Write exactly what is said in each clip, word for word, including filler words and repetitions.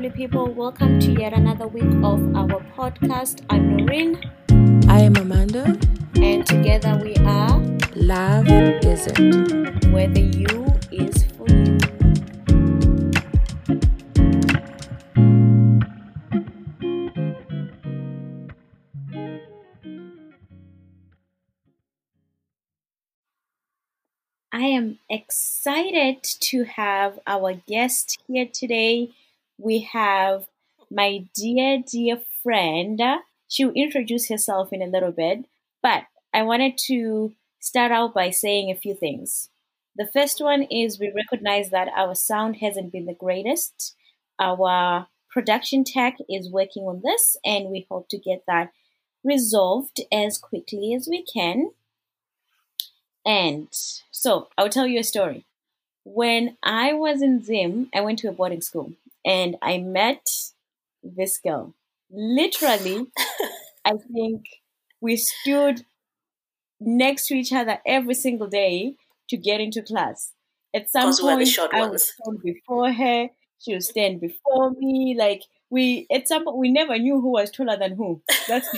lovely people. Welcome to yet another week of our podcast. I'm Noreen. I am Amanda. And together we are Love Isn't. Where the you is for you. I am excited to have our guest here today. We have my dear, dear friend. She'll introduce herself in a little bit, but I wanted to start out by saying a few things. The first one is we recognize that our sound hasn't been the greatest. Our production tech is working on this, and we hope to get that resolved as quickly as we can. And so I'll tell you a story. When I was in Zim, I went to a boarding school and I met this girl. Literally, I think we stood next to each other every single day to get into class. At some Because we were the point, short I would ones. stand before her. She would stand before me. Like we, at some point, we never knew who was taller than who. That's.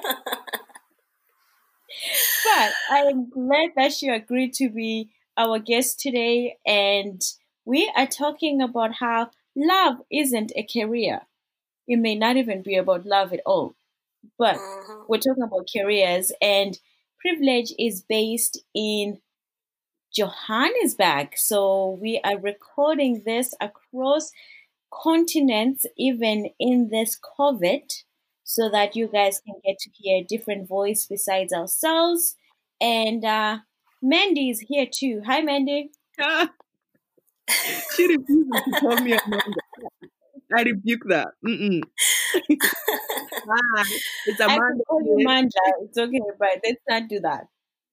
But I am glad that she agreed to be our guest today. And we are talking about how love isn't a career. It may not even be about love at all. But Mhm. we're talking about careers, and Privilege is based in Johannesburg. So we are recording this across continents, even in this COVID, so that you guys can get to hear a different voice besides ourselves. And uh, Mandy is here too. Hi, Mandy. Ah, she refuses to call me Amanda. I rebuke that. Mm-mm. Hi, it's I Amanda. could call you here. Manda. It's okay, but let's not do that.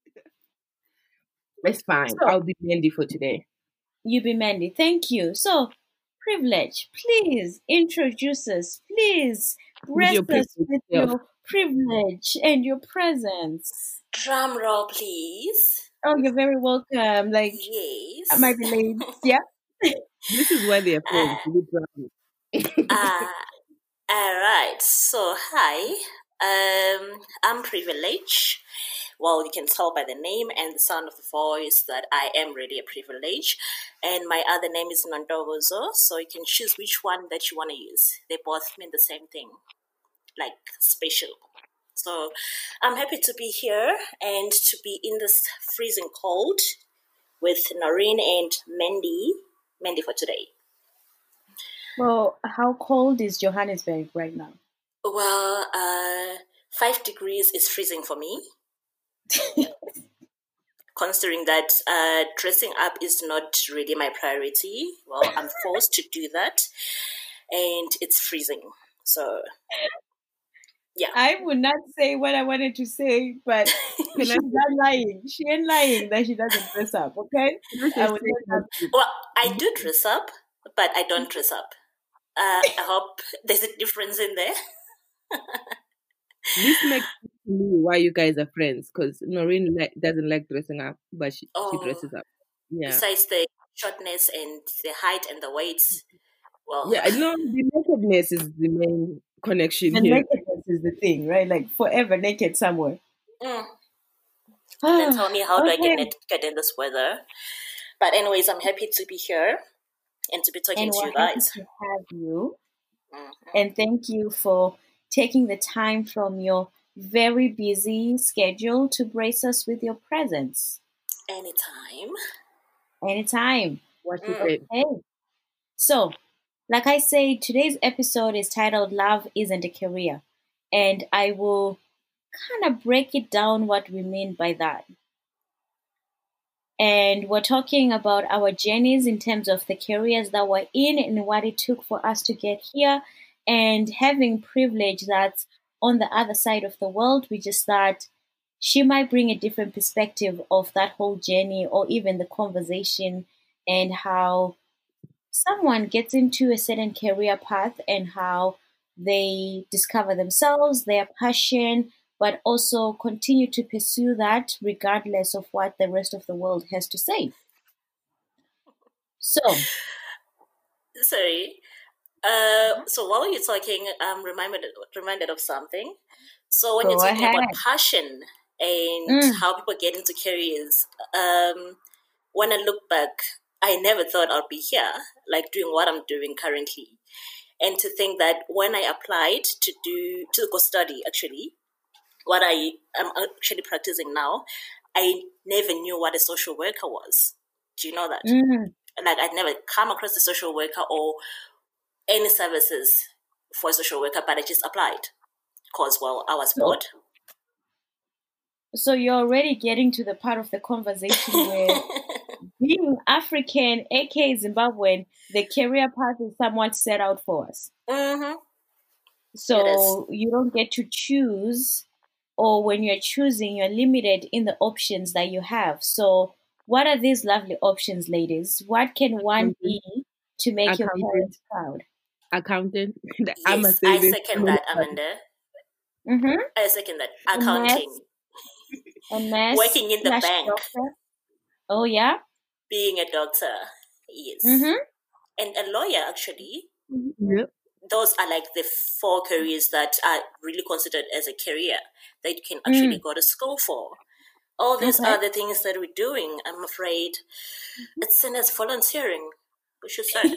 It's fine. So- I'll be Mandy for today. You be Mandy. Thank you. So, Privilege, please introduce us. Please With your grace us privilege with self. your privilege and your presence. Drum roll, please. Oh, you're very welcome. Like, Yes. I might be late. Yeah. This is why they're friends. Uh, with drama. uh, all right. So, hi. Um, I'm Privilege. Well, you can tell by the name and the sound of the voice that I am really a privilege. And my other name is Nondogozo, so you can choose which one that you want to use. They both mean the same thing, like special. So I'm happy to be here and to be in this freezing cold with Noreen and Mandy. Mandy for today. Well, how cold is Johannesburg right now? Well, uh, five degrees is freezing for me. Considering that uh, dressing up is not really my priority. Well, I'm forced to do that, and it's freezing. So, yeah. I would not say what I wanted to say, but she's not lying. She ain't lying that she doesn't dress up, okay? I would not Well, I do dress up, but I don't dress up. Uh, I hope there's a difference in there. This makes sense to me why you guys are friends, because Noreen like, doesn't like dressing up, but she, Oh. she dresses up. Yeah. Besides the shortness and the height and the weight, well, Yeah, no, the nakedness is the main connection The here. nakedness is the thing, right? Like forever naked somewhere. mm, then tell me how do I Okay. get naked in this weather? But anyways, I'm happy to be here and to be talking And to we're you happy guys. to have you. Mhm. And thank you for taking the time from your very busy schedule to grace us with your presence. Anytime. Anytime. What you Mm. said. Okay. So, like I say, today's episode is titled Love Isn't a Career. And I will kind of break it down what we mean by that. And we're talking about our journeys in terms of the careers that we're in and what it took for us to get here, and having privilege that's on the other side of the world. We just thought she might bring a different perspective of that whole journey, or even the conversation, and how someone gets into a certain career path and how they discover themselves, their passion, but also continue to pursue that regardless of what the rest of the world has to say. So, Sorry. Uh, so while you're talking, I'm reminded reminded of something. So when you're Go talking ahead. about passion and Mm. how people get into careers, um, when I look back, I never thought I'd be here, like doing what I'm doing currently. And to think that when I applied to do to go study, actually, what I am actually practicing now, I never knew what a social worker was. Do you know that? Mm. Like I'd never come across a social worker or any services for a social worker, but I just applied because, well, I was So, bored. so you're already getting to the part of the conversation where being African, aka Zimbabwean, the career path is somewhat set out for us. Mm-hmm. So you don't get to choose, or when you're choosing, you're limited in the options that you have. So, what are these lovely options, ladies? What can one be to make your parents proud? Accountant. I'm a Yes, I second that, Amanda. Mm-hmm. I second that. Accounting. A nurse. Working in the slash bank. doctor. Oh, yeah? Being a doctor. Yes. Mm-hmm. And a lawyer, actually. Yep. Those are like the four careers that are really considered as a career that you can actually Mm. go to school for. All these Okay. other things that we're doing, I'm afraid, it's seen as volunteering, we should say.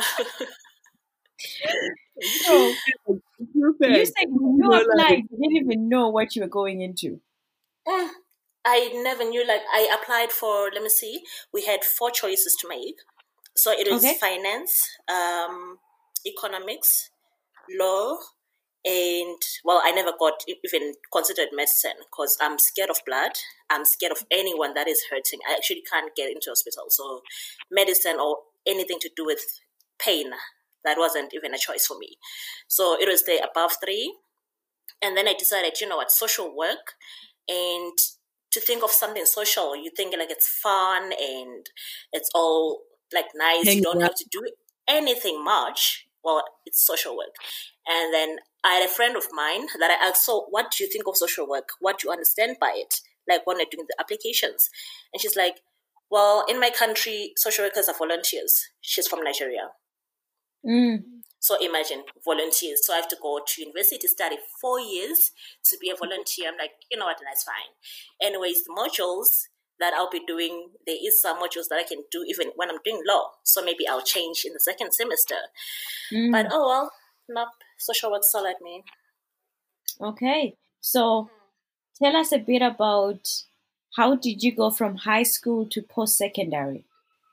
So, you said you applied, you didn't even know what you were going into. Mm, I never knew, like, I applied for, let me see, we had four choices to make. So it was Okay. finance, um, economics, law, and, well, I never got even considered medicine because I'm scared of blood. I'm scared of anyone that is hurting. I actually can't get into hospital. So medicine or anything to do with pain, that wasn't even a choice for me. So it was the above three. And then I decided, you know what, social work. And to think of something social, you think like it's fun and it's all like nice. Hang you don't up. have to do anything much. Well, it's social work. And then I had a friend of mine that I asked, so what do you think of social work? What do you understand by it? Like when I'm doing the applications. And she's like, well, in my country, social workers are volunteers. She's from Nigeria. Mm. So imagine volunteers. So I have to go to university to study four years to be a volunteer. I'm like, you know what, that's fine. Anyways, the modules that I'll be doing, there is some modules that I can do even when I'm doing law. So maybe I'll change in the second semester. Mm. But oh well, nope, social work still at me. Okay. So tell us a bit about how did you go from high school to post-secondary?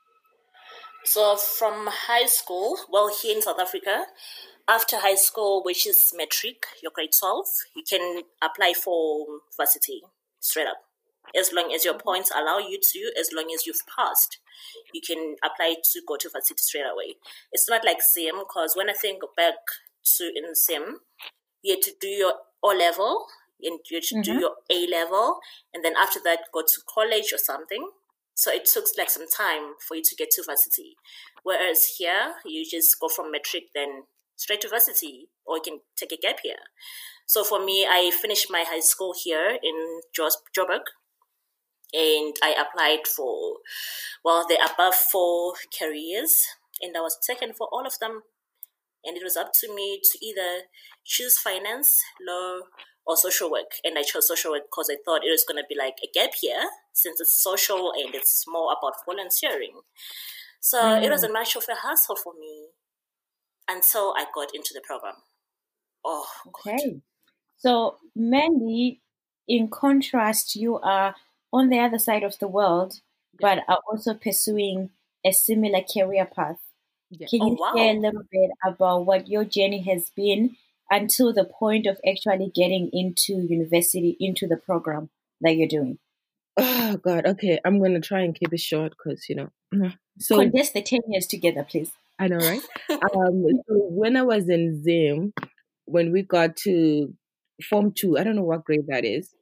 So from high school, well, here in South Africa, after high school, which is matric, your grade twelve, you can apply for varsity straight up. As long as your points allow you to, as long as you've passed, you can apply to go to varsity straight away. It's not like SIM, because when I think back to in SIM, you had to do your O-level, and you had to Mhm. do your A-level, and then after that, go to college or something. So it took like some time for you to get to varsity. Whereas here, you just go from matric, then straight to varsity, or you can take a gap year. So for me, I finished my high school here in Jos- Joburg, and I applied for, well, the above four careers, and I was taken for all of them. And it was up to me to either choose finance, law, or social work. And I chose social work because I thought it was going to be like a gap year since it's social and it's more about volunteering. So Mm. it wasn't much of a hassle for me until I got into the program. Oh, God. Okay. So, Mandy, in contrast, you are on the other side of the world, but are also pursuing a similar career path. Yeah. Can Oh, you wow. share a little bit about what your journey has been until the point of actually getting into university, into the program that you're doing? Oh God. Okay, I'm gonna try and keep it short because you know. So Condense the ten years together, please. I know, right? um, so when I was in Zim, when we got to Form Two, I don't know what grade that is.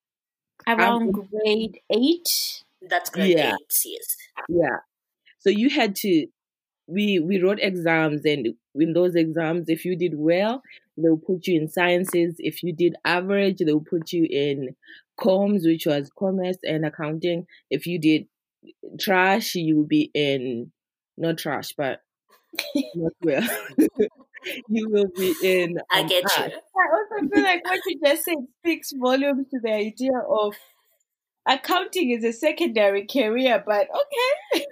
Around Um, grade eight. That's grade yeah, eight, yes. yeah. So you had to. We we wrote exams, and in those exams, if you did well, they'll put you in sciences. If you did average, they'll put you in comms, which was commerce and accounting. If you did trash, you would be in not trash, but not well. You will be in I um, get you. art. I also feel like what you just said speaks volumes to the idea of accounting is a secondary career, but okay.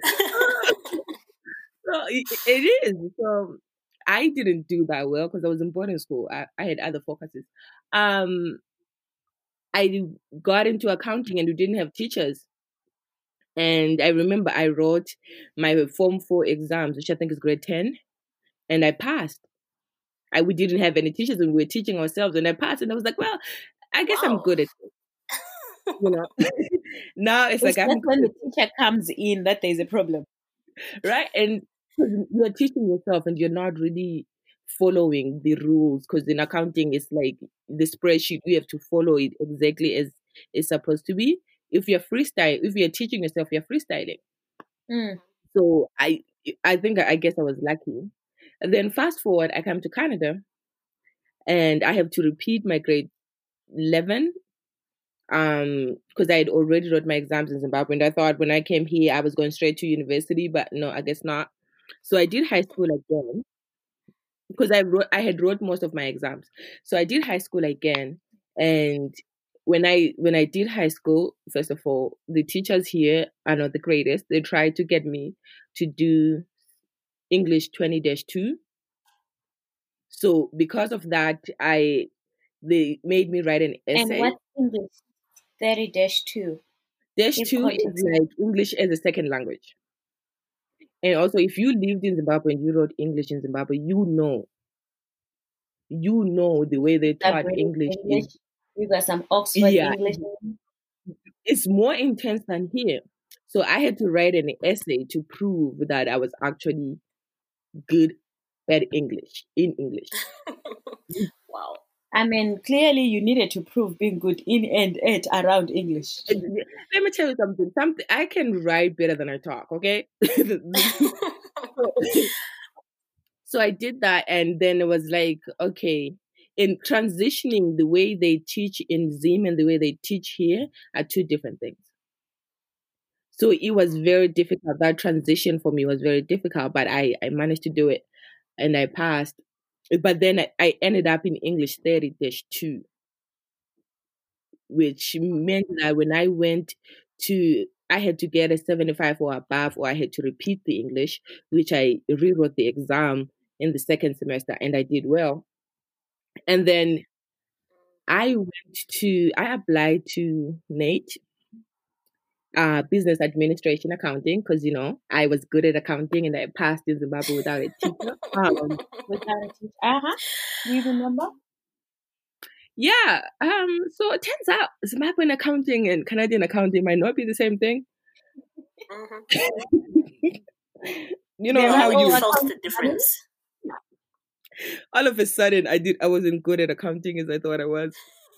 So it, it is. So I didn't do that well because I was in boarding school. I, I had other focuses. Um, I got into accounting and we didn't have teachers. And I remember I wrote my Form four exams, which I think is grade ten, and I passed. I we didn't have any teachers and we were teaching ourselves, and I passed. And I was like, well, I guess I'm Wow. good at it, you know. Now it's, It's like just I'm when good, the teacher comes in that there's a problem. right? And 'cause you're teaching yourself and you're not really following the rules because in accounting it's like the spreadsheet, you have to follow it exactly as it's supposed to be. If you're freestyle, if you're teaching yourself, you're freestyling. Mm. So I I think I guess I was lucky. And then fast forward, I come to Canada and I have to repeat my grade eleven um because I had already wrote my exams in Zimbabwe and I thought when I came here I was going straight to university, but no, I guess not. So I did high school again because I wrote I had wrote most of my exams. So I did high school again, and when I when I did high school, first of all, the teachers here are not the greatest. They tried to get me to do English twenty dash two. So because of that, I they made me write an And essay. what's English thirty dash two? Dash Give two is context. like English as a second language. And also, if you lived in Zimbabwe and you wrote English in Zimbabwe, you know, you know the way they Like taught British English English. is, You got some Oxford yeah, English. it's more intense than here. So I had to write an essay to prove that I was actually good at English, in English. Wow. I mean, clearly you needed to prove being good in and at around English. And let me tell you something. Something I can write better than I talk. Okay. so, so I did that, and then it was like, okay, in transitioning, the way they teach in Zim and the way they teach here are two different things. So it was very difficult. That transition for me was very difficult, but I, I managed to do it and I passed. But then I, I ended up in English thirty dash two, which meant that when I went to, I had to get a seventy-five or above, or I had to repeat the English, which I rewrote the exam in the second semester and I did well. And then I went to, I applied to NATE, uh, business administration accounting, because, you know, I was good at accounting and I passed in Zimbabwe without a teacher. Um, Without a teacher. Uh-huh. Do you remember? yeah. Um, so it turns out Zimbabwean accounting and Canadian accounting might not be the same thing. Mm-hmm. You know They're how How not you you all felt the accounting. difference? all of a sudden I did I wasn't good at accounting as I thought I was.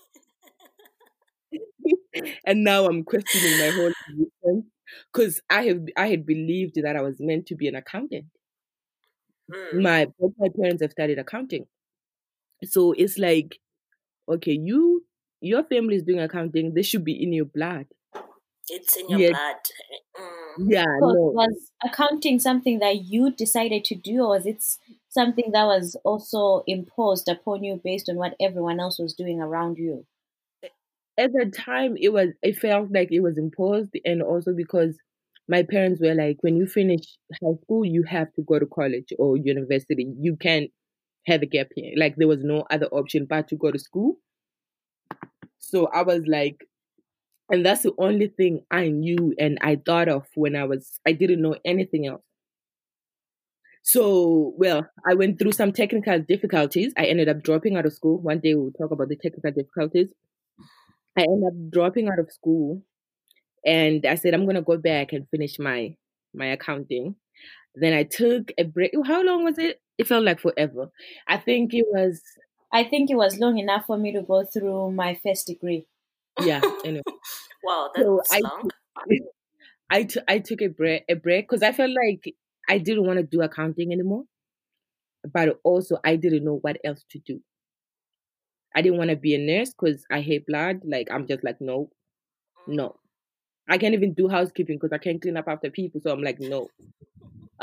And now I'm questioning my whole existence because I have I had believed that I was meant to be an accountant. Mm. My both my parents have studied accounting, so it's like, okay, you your family is doing accounting. They should be in your blood. It's in your Yeah, blood. Mm. yeah, So no. was accounting something that you decided to do, or was it something that was also imposed upon you based on what everyone else was doing around you? At the time, it was it felt like it was imposed, and also because my parents were like, when you finish high school, you have to go to college or university. You can't have a gap year. Like there was no other option but to go to school. So I was like, and that's the only thing I knew and I thought of when I was, I didn't know anything else. So, well, I went through some technical difficulties. I ended up dropping out of school. One day we'll talk about the technical difficulties. I ended up dropping out of school and I said, I'm going to go back and finish my, my accounting. Then I took a break. How long was it? It felt like forever. I think it was, I think it was long enough for me to go through my first degree. yeah, anyway. Wow, So that's I, long. I, t- I took a break, a break because I felt like I didn't want to do accounting anymore. But also, I didn't know what else to do. I didn't want to be a nurse because I hate blood. Like, I'm just like, no, no. I can't even do housekeeping because I can't clean up after people. So I'm like, no.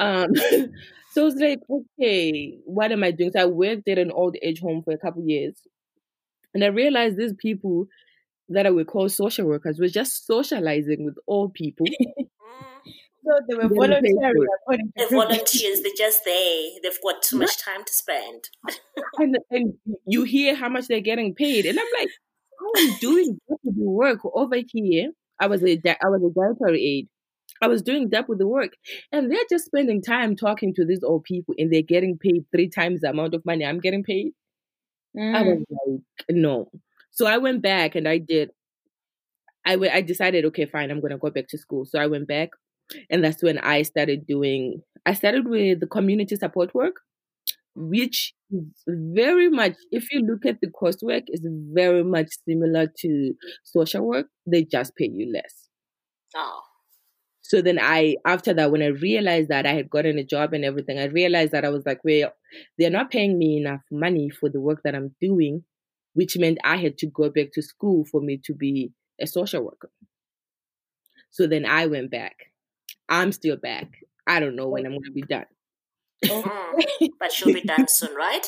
Um, so I was like, okay, what am I doing? So I worked at an old age home for a couple years, and I realized these people that I would call social workers were just socializing with old people, Mm. So they were getting paid for volunteering it. according to The privilege. volunteers, they're just there. They've got too Yeah. much time to spend. And, and you hear how much they're getting paid, and I'm like, oh, I'm doing deputy work over here. I was a di- I was a dietary aide. I was doing deputy work, and they're just spending time talking to these old people, and they're getting paid three times the amount of money I'm getting paid. I was Mm. like, no. So I went back and I did. I w- I decided, okay, fine, I'm gonna go back to school. So I went back, and that's when I started doing. I started with the community support work, which is very much, if you look at the coursework, is very much similar to social work. They just pay you less. Oh. So then I, after that, when I realized that I had gotten a job and everything, I realized that I was like, well, they're not paying me enough money for the work that I'm doing, which meant I had to go back to school for me to be a social worker. So then I went back. I'm still back. I don't know when I'm going to be done. Mm. But she'll be done soon, right?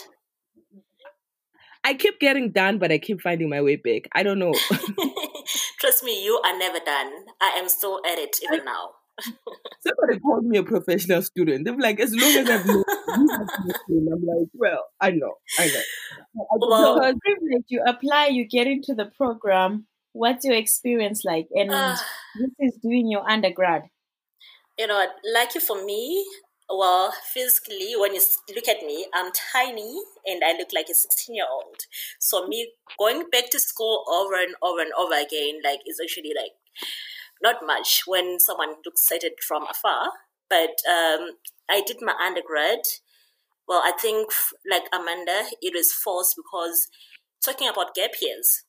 I keep getting done, but I keep finding my way back. I don't know. Trust me, you are never done. I am still at it even now. Somebody called me a professional student. They're like, as long as I've known you, I'm like, well, I know, I know. Well, So privilege, you apply, you get into the program. What's your experience like? And uh, this is doing your undergrad. you know, lucky for me, well, physically, when you s- look at me, I'm tiny and I look like a sixteen year old. So, me going back to school over and over and over again, like, is actually like not much when someone looks at it from afar. But um, I did my undergrad. Well, I think, f- like Amanda, it was forced because talking about gap years,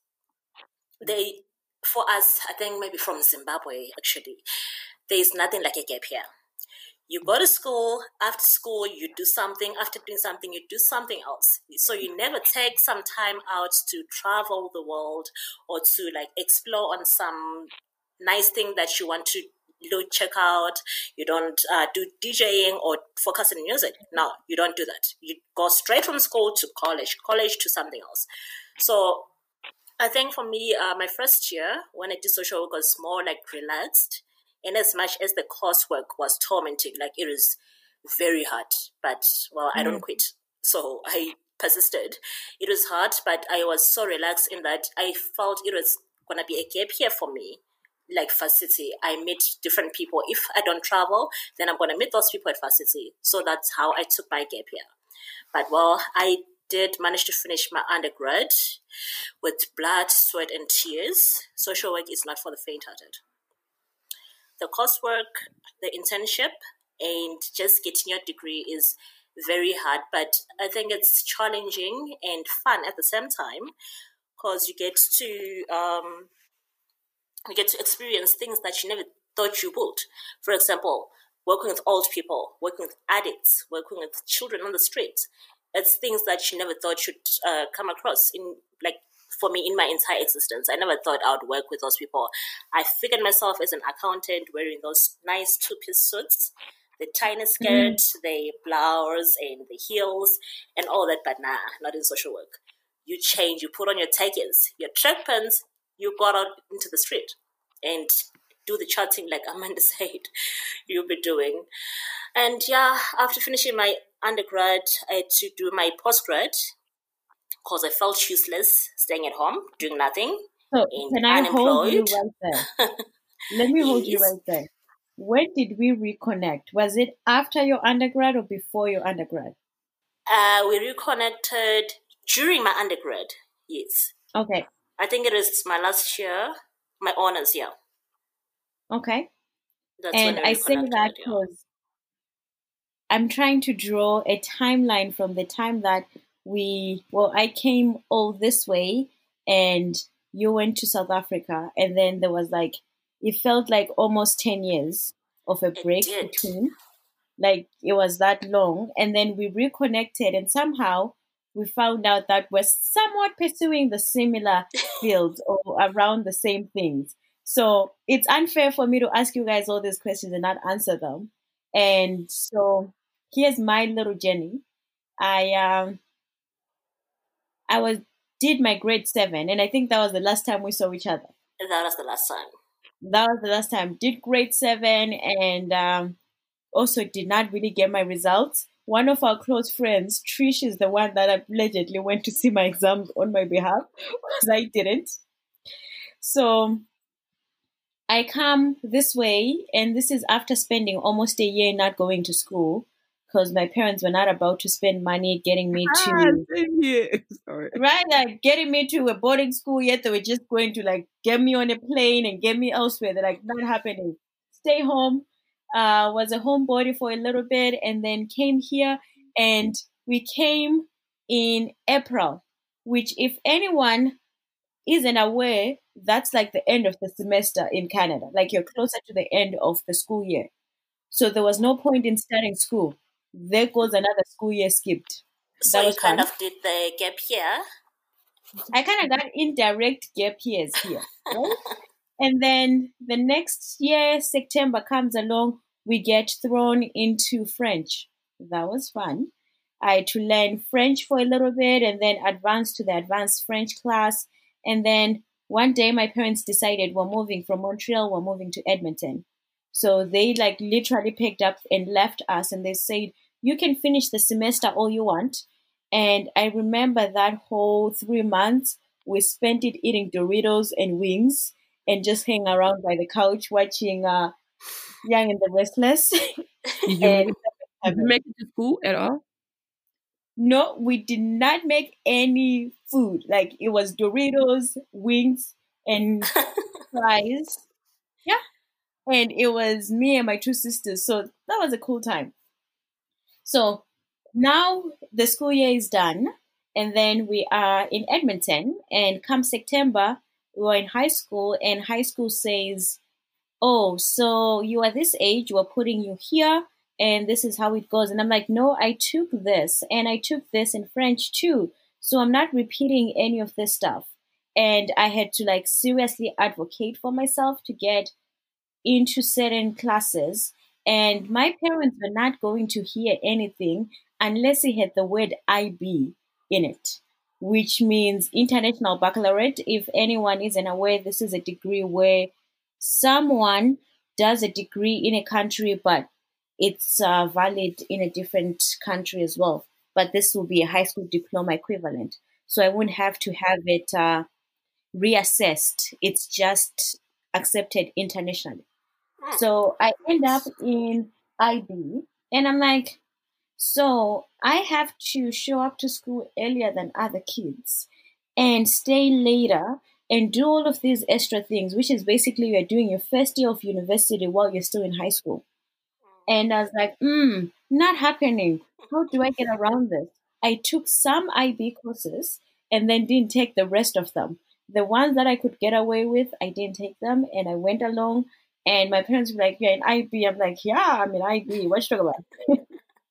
they, for us, I think maybe from Zimbabwe, actually, there's nothing like a gap year. You go to school, after school, you do something, after doing something, you do something else. So you never take some time out to travel the world or to like explore on some nice thing that you want to look, check out. You don't uh, do DJing or focus on music. No, you don't do that. You go straight from school to college, college to something else. So I think for me, uh, my first year when I did social work was more like relaxed. And as much as the coursework was tormenting, like it was very hard. But well, I don't Mm. quit. So I persisted. It was hard, but I was so relaxed in that I felt it was going to be a gap year for me. Like Varsity, I meet different people. If I don't travel, then I'm going to meet those people at Varsity. So that's how I took my gap year. But well, I did manage to finish my undergrad with blood, sweat, and tears. Social work is not for the faint-hearted. The coursework, the internship, and just getting your degree is very hard, but I think it's challenging and fun at the same time because you get to um, you get to experience things that you never thought you would. For example, working with old people, working with addicts, working with children on the streets. It's things that you never thought you'd uh, come across in, like, for me, in my entire existence. I never thought I would work with those people. I figured myself as an accountant wearing those nice two-piece suits, the tiny skirt, Mm. the blouse, and the heels, and all that, but nah, not in social work. You change, you put on your tickets, your track pants, you got out into the street and do the chatting like Amanda said you'll be doing. And yeah, after finishing my undergrad, I had to do my postgrad because I felt useless staying at home, doing nothing, So and can I hold you unemployed. right there? Let me hold you Yes. right there. When did we reconnect? Was it after your undergrad or before your undergrad? Uh, we reconnected during my undergrad. Yes. Okay. I think it was my last year, my honors year. Okay. That's And when we I say that reconnected. Yeah. because I'm trying to draw a timeline from the time that we, well, I came all this way and you went to South Africa. And then there was like, it felt like almost ten years of a It break did. between. Like it was that long. And then we reconnected and somehow we found out that we're somewhat pursuing the similar fields or around the same things. So it's unfair for me to ask you guys all these questions and not answer them. And so here's my little journey. I um I was did my grade seven, and I think that was the last time we saw each other. That was the last time. That was the last time. Did grade seven, and um, also did not really get my results. One of our close friends, Trish, is the one that allegedly went to see my exams on my behalf because I didn't. So I come this way, and this is after spending almost a year not going to school because my parents were not about to spend money getting me Ah, to same here. Sorry. right, like getting me to a boarding school. Yet they were just going to like get me on a plane and get me elsewhere. They're like, not happening. Stay home. Uh, was a homebody for a little bit, and then came here, and we came in April, which, if anyone isn't aware, that's like the end of the semester in Canada. Like you're closer to the end of the school year. So there was no point in starting school. There goes another school year skipped. So That you was kind fun. of did the gap year. I kind of got indirect gap years here, right? And then the next year, September comes along, we get thrown into French. That was fun. I had to learn French for a little bit and then advance to the advanced French class. And then one day my parents decided we're moving from Montreal, we're moving to Edmonton. So they like literally picked up and left us and they said, you can finish the semester all you want. And I remember that whole three months we spent it eating Doritos and wings and just hang around by the couch watching uh, Young and the Restless. Did you, and make, did you make it to school at all? No, we did not make any food. Like it was Doritos, wings, and fries. Yeah. And it was me and my two sisters. So that was a cool time. So now the school year is done. And then we are in Edmonton. And come September, we were in high school. And high school says, oh, so you are this age, we're putting you here, and this is how it goes. And I'm like, no, I took this, and I took this in French too. So I'm not repeating any of this stuff. And I had to like seriously advocate for myself to get into certain classes. And my parents were not going to hear anything unless it had the word I B in it, which means International Baccalaureate. If anyone isn't aware, this is a degree where someone does a degree in a country, but it's uh, valid in a different country as well. But this will be a high school diploma equivalent. So I wouldn't have to have it uh, reassessed. It's just accepted internationally. So I end up in I B, and I'm like, so I have to show up to school earlier than other kids and stay later and do all of these extra things, which is basically you're doing your first year of university while you're still in high school. And I was like, hmm, not happening. How do I get around this? I took some I B courses and then didn't take the rest of them. The ones that I could get away with, I didn't take them, and I went along. And my parents were like, "You're in I B." I'm like, "Yeah, I'm in I B. What you talking about?"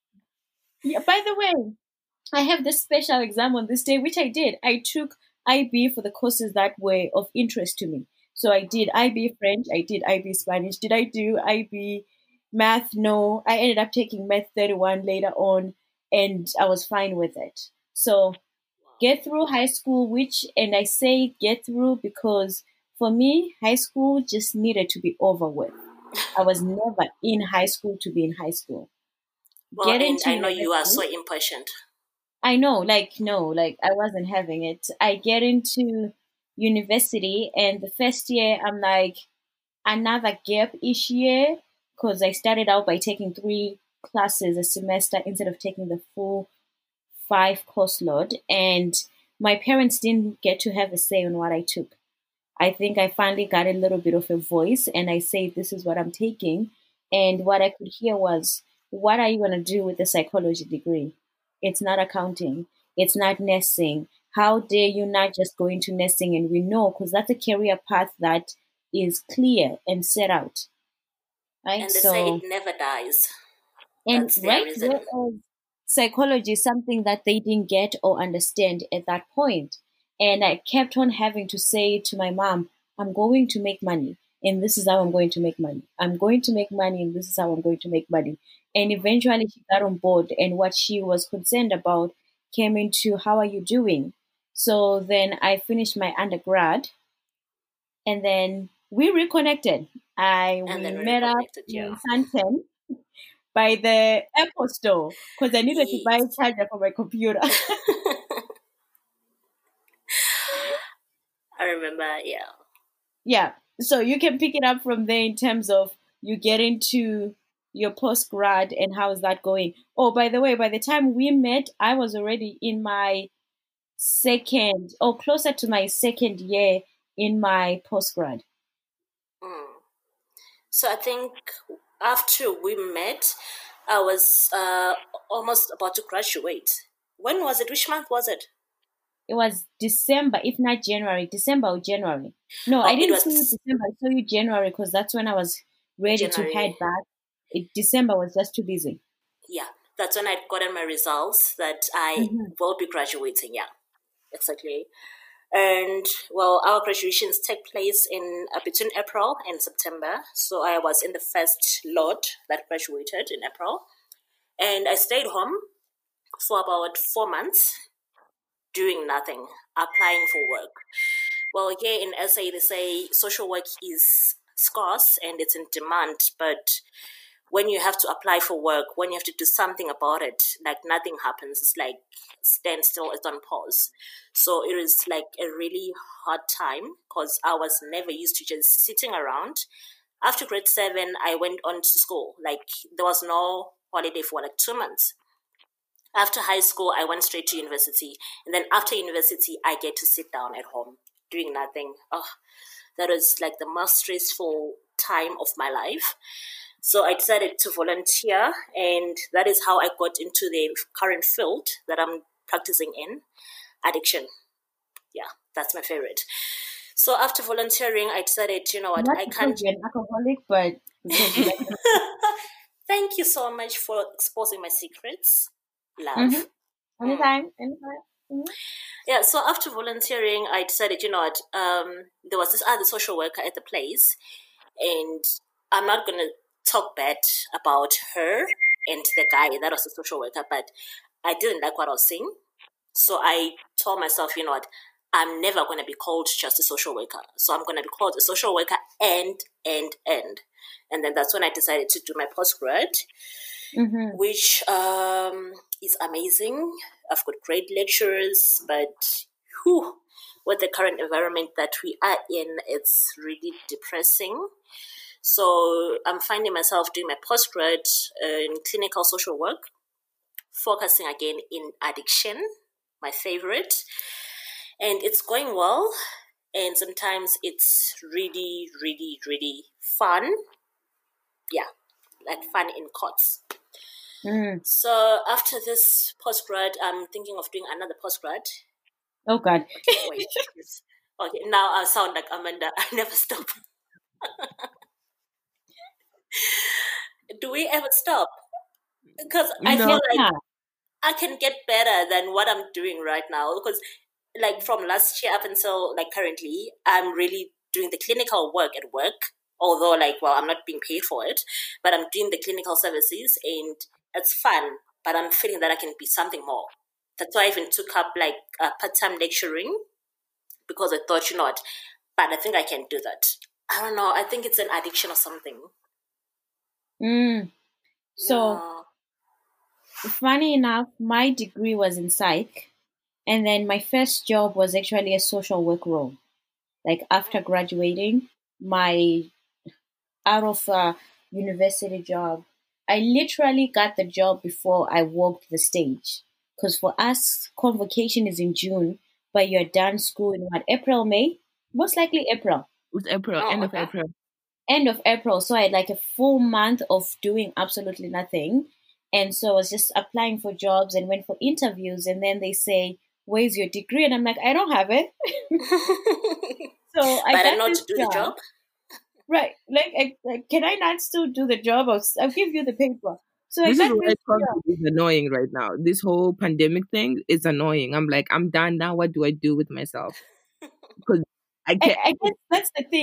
Yeah. By the way, I have this special exam on this day, which I did. I took I B for the courses that were of interest to me. So I did I B French, I did I B Spanish. Did I do I B math? No. I ended up taking math thirty-one later on, and I was fine with it. So get through high school, which, and I say get through because for me, high school just needed to be over with. I was never in high school to be in high school. Well, Get and into I know you are university. so impatient. I know, like, no, like, I wasn't having it. I get into university, and the first year, I'm like, another gap-ish year, because I started out by taking three classes a semester instead of taking the full five course load. And my parents didn't get to have a say on what I took. I think I finally got a little bit of a voice, and I said, this is what I'm taking. And what I could hear was, what are you going to do with a psychology degree? It's not accounting. It's not nursing. How dare you not just go into nursing? And we know, because that's a career path that is clear and set out. Right? And they so, say it never dies. and That's their right, reason. whereas psychology is something that they didn't get or understand at that point. And I kept on having to say to my mom, I'm going to make money. and this is how I'm going to make money. I'm going to make money, and this is how I'm going to make money. And eventually she got on board, and what she was concerned about came into, how are you doing? So then I finished my undergrad, and then we reconnected. I And we then we met up reconnected, in yeah. Santen by the Apple store because I needed to buy a Yes. charger for my computer. I remember, yeah. Yeah. So you can pick it up from there in terms of you get into your post grad and how is that going. Oh, by the way, by the time we met, I was already in my second or closer to my second year in my post grad. Mm. So I think after we met, I was uh, almost about to graduate. When was it? Which month was it? It was December, if not January, December or January. No, Oh, I it didn't was see you December. I saw you January because that's when I was ready to January. head back. It, December was just too busy. Yeah, that's when I'd gotten my results that I Mhm. will be graduating. Yeah, exactly. And well, our graduations take place in uh, between April and September. So I was in the first lot that graduated in April, and I stayed home for about four months doing nothing, applying for work. Well, here in S A, they say social work is scarce and it's in demand, but when you have to apply for work, when you have to do something about it, like nothing happens. It's like stand still, it's on pause. So it is like a really hard time because I was never used to just sitting around. After grade seven, I went on to school. Like there was no holiday for like two months. After high school, I went straight to university. And then after university, I get to sit down at home doing nothing. Oh, that was like the most stressful time of my life. So I decided to volunteer, and that is how I got into the current field that I'm practicing in, addiction. Yeah, that's my favorite. So after volunteering, I decided, you know what, Not I because can't. you're an alcoholic, but because you like to. Thank you so much for exposing my secrets, love. Mm-hmm. Anytime, anytime. Mm-hmm. Yeah, so after volunteering, I decided, you know what, um, there was this other social worker at the place, and I'm not going to talk bad about her and the guy that was a social worker, but I didn't like what I was seeing. So I told myself, you know what, I'm never going to be called just a social worker. So I'm going to be called a social worker and, and, and. And then that's when I decided to do my postgrad, Mm-hmm. which um, is amazing. I've got great lecturers, but whew, with the current environment that we are in, it's really depressing. So I'm finding myself doing my postgrad uh, in clinical social work, focusing again in addiction, my favorite. And it's going well. And sometimes it's really, really, really fun. Yeah, like fun in quotes. Mm. So after this postgrad, I'm thinking of doing another postgrad. Oh God. Wait, yes. Okay, now I sound like Amanda. I never stop. Do we ever stop? Because I No, feel like Yeah. I can get better than what I'm doing right now. Because like from last year up until like currently, I'm really doing the clinical work at work. Although like, well, I'm not being paid for it, but I'm doing the clinical services and it's fun. But I'm feeling that I can be something more. That's why I even took up like uh, part-time lecturing because I thought, you know what, but I think I can do that. I don't know. I think it's an addiction or something. Mm. So Yeah. funny enough, my degree was in psych, and then my first job was actually a social work role. Like after graduating, my out of a university job, I literally got the job before I walked the stage. Because for us, convocation is in June, but you're done school in what, April, May? Most likely April. it was April, Oh, end of okay. April. End of April. So I had like a full month of doing absolutely nothing. And so I was just applying for jobs and went for interviews. And then they say, where's your degree? And I'm like, I don't have it. So I But I got know this to do the job. Right. Like, I, like, can I not still do the job? I'll, I'll give you the paper. So This I is got why this job. COVID is annoying right now. This whole pandemic thing is annoying. I'm like, I'm done now. What do I do with myself? Because I I, can't. I guess that's the thing.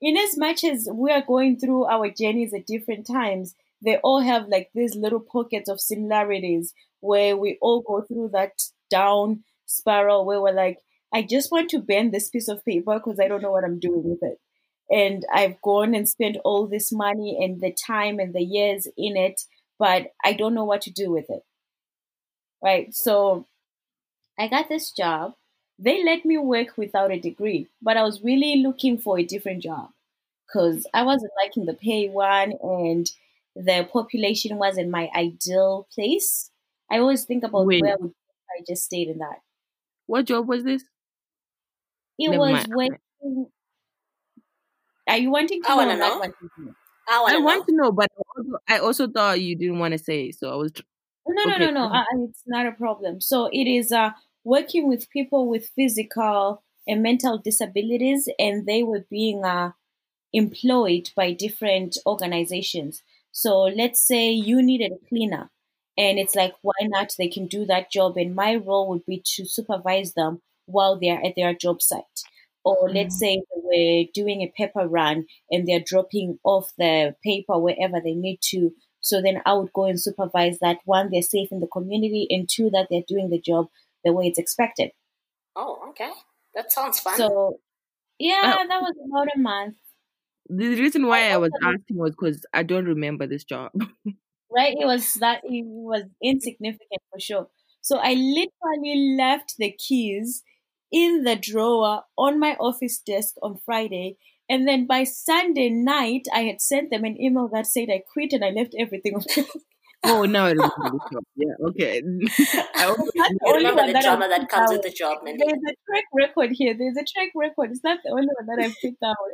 in as much as we are going through our journeys at different times, they all have like these little pockets of similarities where we all go through that down spiral where we're like, I just want to bend this piece of paper because I don't know what I'm doing with it. And I've gone and spent all this money and the time and the years in it, but I don't know what to do with it. Right. So I got this job. They let me work without a degree, but I was really looking for a different job because I wasn't liking the pay one and the population wasn't my ideal place. I always think about Wait, where would I just stayed in that. what job was this? It Never was mind. working. Are you wanting to I know wanna or not know. wanting to know? I want I to know. want to know, but I also, I also thought you didn't want to say, so I was tr- No, no, okay. no, no. Uh, it's not a problem. So it is uh, working with people with physical and mental disabilities, and they were being uh, employed by different organizations. So let's say you needed a cleaner, and it's like, why not? They can do that job, and my role would be to supervise them while they're at their job site. Or let's Mhm. say they were doing a paper run and they're dropping off the paper wherever they need to. So then I would go and supervise that one, they're safe in the community, and two, that they're doing the job the way it's expected. Oh, okay. That sounds fun. So yeah, Uh, that was about a month. the reason I why I was also asking was because I don't remember this job. right? It was that it was insignificant for sure. So I literally left the keys in the drawer on my office desk on Friday. And then by Sunday night, I had sent them an email that said I quit and I left everything on the Oh, now I remember this job. Yeah, okay. I also That's the You only remember one the that I've drama that put comes down. with the job, Mandy. There's a track record here. There's a track record. It's not the only one that I've put down.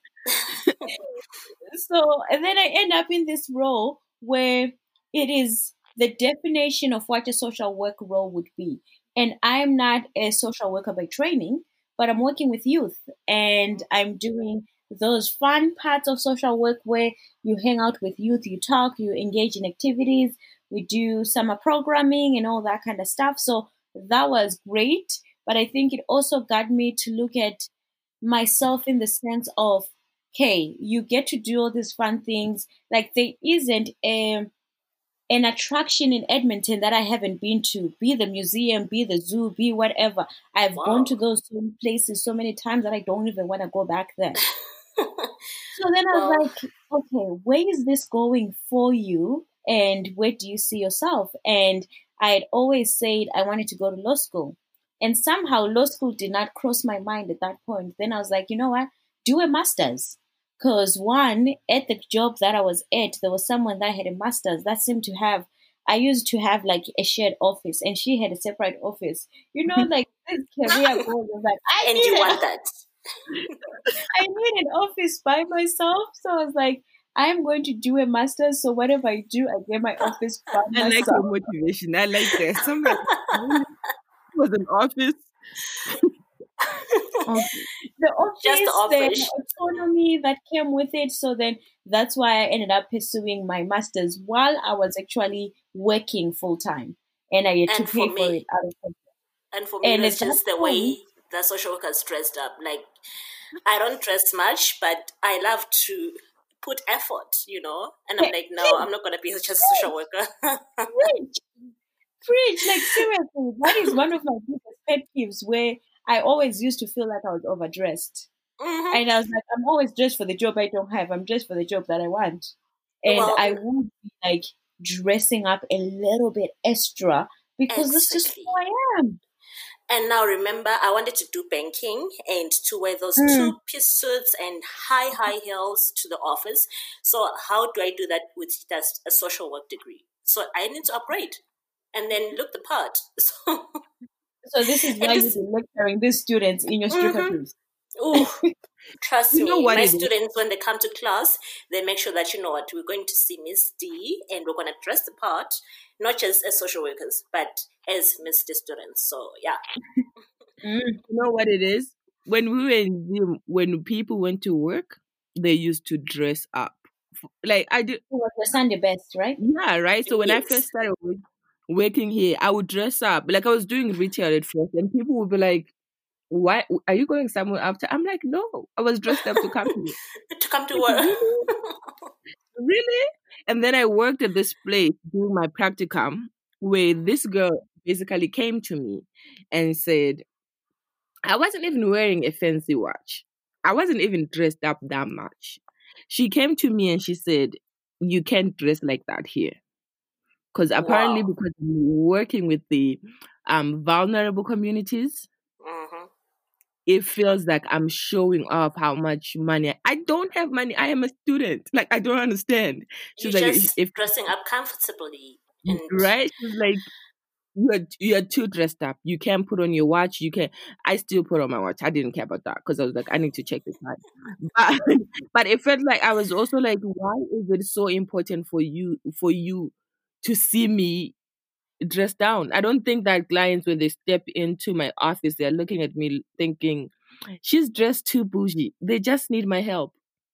So, and then I end up in this role where it is the definition of what a social work role would be. And I'm not a social worker by training, but I'm working with youth and I'm doing those fun parts of social work where you hang out with youth, you talk, you engage in activities, we do summer programming and all that kind of stuff. So that was great. But I think it also got me to look at myself in the sense of, hey, you get to do all these fun things. Like there isn't a an attraction in Edmonton that I haven't been to. Be the museum, be the zoo, be whatever. I've Wow. gone to those places so many times that I don't even want to go back there. So then I was Well, like, okay, where is this going for you? And where do you see yourself? And I had always said I wanted to go to law school. And somehow law school did not cross my mind at that point. Then I was like, you know what? Do a master's. Because one, at the job that I was at, there was someone that had a master's that seemed to have, I used to have like a shared office and she had a separate office. You know, like this career goal was like, I and need you an want that. I need an office by myself. So I was like, I'm going to do a master's. So whatever I do, I get my office by I like myself. your motivation. I like that. Somebody was an office. Okay. The office, Just the office. the autonomy that came with it. So then that's why I ended up pursuing my master's while I was actually working full time. And I had to And for pay for me, it out of pocket. and for me, And it's at that just the point, way the social workers dressed up. Like, I don't dress much, but I love to put effort, you know? And I'm like, no, I'm not going to be just a social worker. preach, preach, like seriously, that is one of my biggest pet peeves where I always used to feel like I was overdressed. Mhm. And I was like, I'm always dressed for the job I don't have. I'm dressed for the job that I want. And Well, I would be like dressing up a little bit extra because that's just exactly. who I am. And now remember, I wanted to do banking and to wear those Mm. two-piece suits and high, high heels to the office. So how do I do that with just a social work degree? So I need to upgrade and then look the part. So, So this is and why this, you'll be lecturing these students in your stripper Mhm. clothes. Ooh, trust You know me, what my it is? students, when they come to class, they make sure that, you know what, we're going to see Miss D and we're going to dress the part, not just as social workers, but as Miss D students. So, yeah. Mm. You know what it is? When we were in gym, when people went to work, they used to dress up. Like I did, It was your Sunday best, right? yeah, right. So when I first Yes. started work, working here, I would dress up. Like I was doing retail at first, and people would be like, why are you going somewhere after? I'm like, no, I was dressed up to come here. To come to Like, work. really? Really? And then I worked at this place doing my practicum where this girl basically came to me and said, I wasn't even wearing a fancy watch. I wasn't even dressed up that much. She came to me and she said, you can't dress like that here. Because apparently, Wow. because I'm working with the um, vulnerable communities, Mm-hmm. it feels like I'm showing off how much money. I, I don't have money. I am a student. Like, I don't understand. She's You're like, just if dressing up comfortably. And right? She's like, you're you're too dressed up. You can't put on your watch. You can. I still put on my watch. I didn't care about that because I was like, I need to check the time. But but it felt like I was also like, why is it so important for you for you to see me dressed down? I don't think that clients, when they step into my office, they're looking at me thinking, she's dressed too bougie. They just need my help.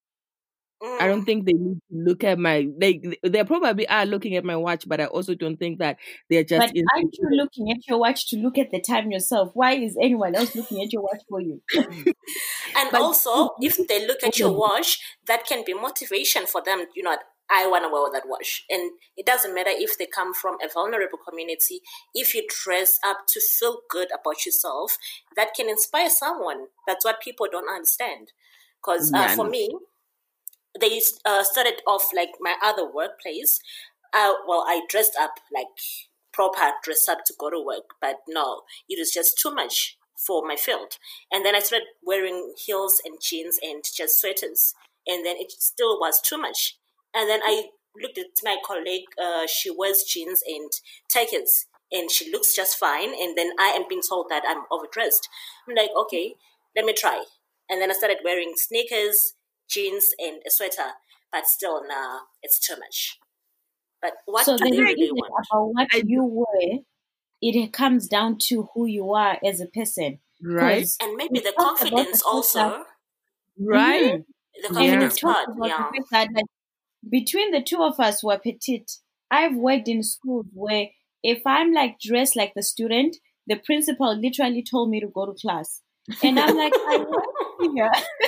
I don't mm, think they need to look at my, they they probably are looking at my watch, but I also don't think that they're just But in. aren't you looking at your watch to look at the time yourself? Why is anyone else looking at your watch for you? and But also, if they look at your watch, that can be motivation for them. You know, I want to wear that watch. And it doesn't matter if they come from a vulnerable community. If you dress up to feel good about yourself, that can inspire someone. That's what people don't understand. Because uh, yeah, for no. me, they uh, started off like my other workplace. Uh, well, I dressed up like proper dress up to go to work, but no, it was just too much for my field. And then I started wearing heels and jeans and just sweaters, and then it still was too much. And then I looked at my colleague; uh, she wears jeans and takers, and she looks just fine. And then I am being told that I'm overdressed. I'm like, okay, let me try. And then I started wearing sneakers, jeans, and a sweater, but still, nah, it's too much. But what So do then they it really isn't want? about what I, you wear. It comes down to who you are as a person. right, Because And maybe we the talked about the confidence social, also, right, hmm the and we yeah, confidence talked part, about the yeah. fact that like between the two of us were petite. I've worked in schools where if I'm like dressed like the student, the principal literally told me to go to class, and I'm like, I work here.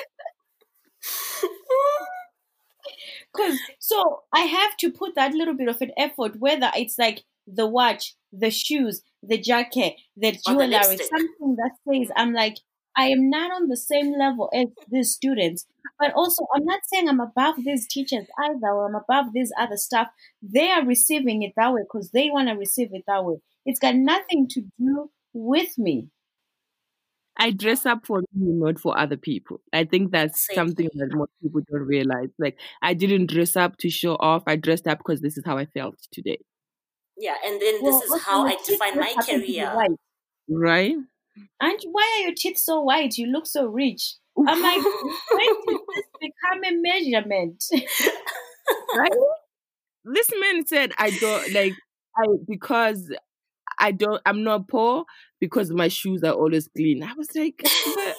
Because so I have to put that little bit of an effort, whether it's like the watch, the shoes, the jacket, the Or the jewelry, lipstick. something that says I'm like, I am not on the same level as these students. But also, I'm not saying I'm above these teachers either, or I'm above this other stuff. They are receiving it that way because they want to receive it that way. It's got nothing to do with me. I dress up for me, not for other people. I think that's something Exactly. that most people don't realize. Like, I didn't dress up to show off. I dressed up because this is how I felt today. Yeah, and then this Well, is also, how your I teeth define just my happen to be career. white. Right? And why are your teeth so white? You look so rich. I'm like, when did this become a measurement? Right? This man said, I don't, like, I, because I don't, I'm not poor because my shoes are always clean. I was like, but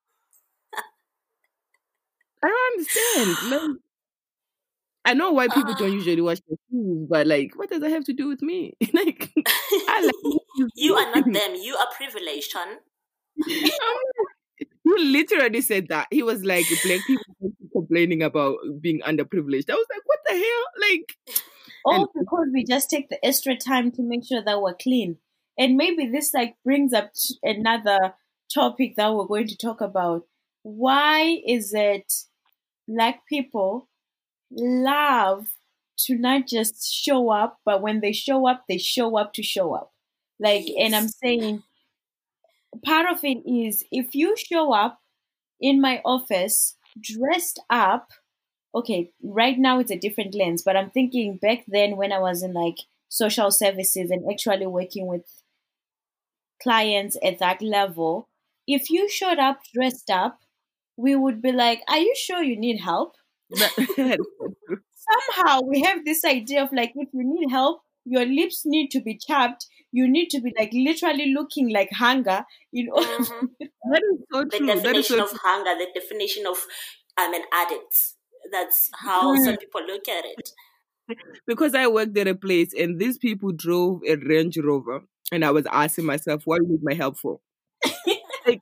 I don't understand. Like, I know why people Uh, don't usually wash their shoes, but like, what does that have to do with me? Like, I like my shoes you are not clean. them. You are privileged, hon. I'm like, he literally said that. He was like, black people keep complaining about being underprivileged. I was like, what the hell? Like, and All because we just take the extra time to make sure that we're clean. And maybe this like brings up t- another topic that we're going to talk about. Why is it black people love to not just show up, but when they show up, they show up to show up? Like, and I'm Yes. saying part of it is if you show up in my office dressed up, okay, right now it's a different lens, but I'm thinking back then when I was in like social services and actually working with clients at that level, if you showed up dressed up, we would be like, are you sure you need help? that, Somehow we have this idea of like, if you need help, your lips need to be chapped. You need to be like literally looking like hunger, you know. hmm that is so The true. That is definition so of true. hunger, the definition of I'm an addict. That's how Mm. some people look at it. Because I worked at a place and these people drove a Range Rover, and I was asking myself, what do you need my help for? like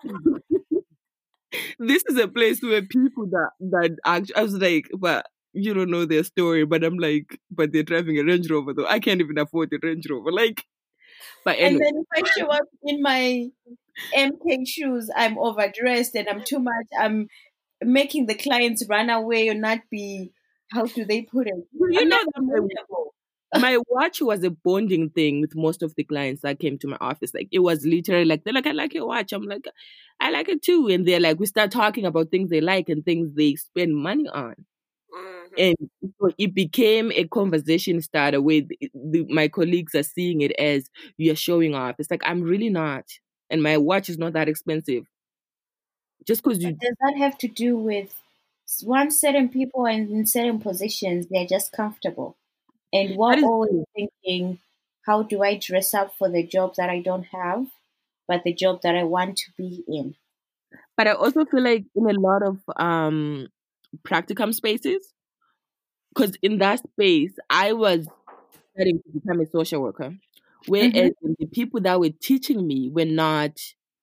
this is a place where people that that actually, I was like, but you don't know their story. But I'm like, but they're driving a Range Rover though. I can't even afford a Range Rover. Like, but And anyway, then if I show up in my M K shoes, I'm overdressed and I'm too much. I'm making the clients run away or not be, how do they put it? you I'm know not that my, comfortable. my watch was a bonding thing with most of the clients that came to my office. Like it was literally like they're like, I like your watch. I'm like, I like it too. And they're like, we start talking about things they like and things they spend money on. Mm-hmm. And so it became a conversation starter where the, the, my colleagues are seeing it as you're showing off. It's like, I'm really not. And my watch is not that expensive. Just because But you. does that have to do with once certain people are in certain positions, they're just comfortable? And we're That is always true. thinking, how do I dress up for the job that I don't have, but the job that I want to be in? But I also feel like in a lot of um practicum spaces, because in that space, I was studying to become a social worker. Mm-hmm. Whereas the people that were teaching me were not,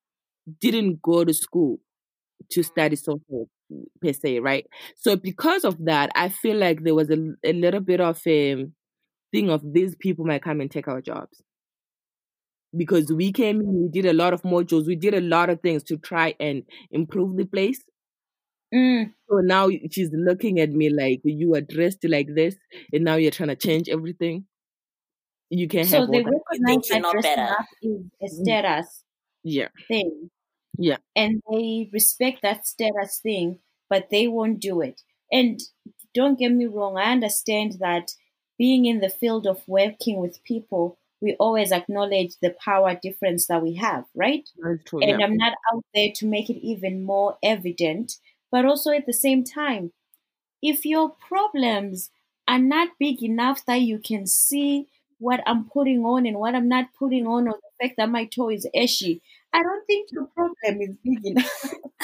didn't go to school to study social work per se, right? So because of that, I feel like there was a, a little bit of a thing of these people might come and take our jobs. Because we came in, we did a lot of modules, we did a lot of things to try and improve the place. Mm. So now she's looking at me like, you are dressed like this, and now you're trying to change everything. You can't So have all they that. You recognize think you that know dressing better. up is a status Yeah, thing, yeah. and they respect that status thing, but they won't do it. And don't get me wrong, I understand that being in the field of working with people, we always acknowledge the power difference that we have, right? That's true. And Yeah. I'm not out there to make it even more evident, but also at the same time, if your problems are not big enough that you can see what I'm putting on and what I'm not putting on, or the fact that my toe is ashy, I don't think your problem is big enough.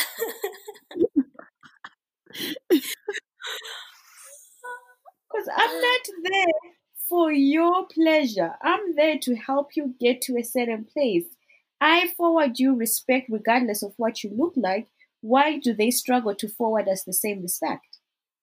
Because I'm not there for your pleasure. I'm there to help you get to a certain place. I forward you respect regardless of what you look like. Why do they struggle to forward us the same respect?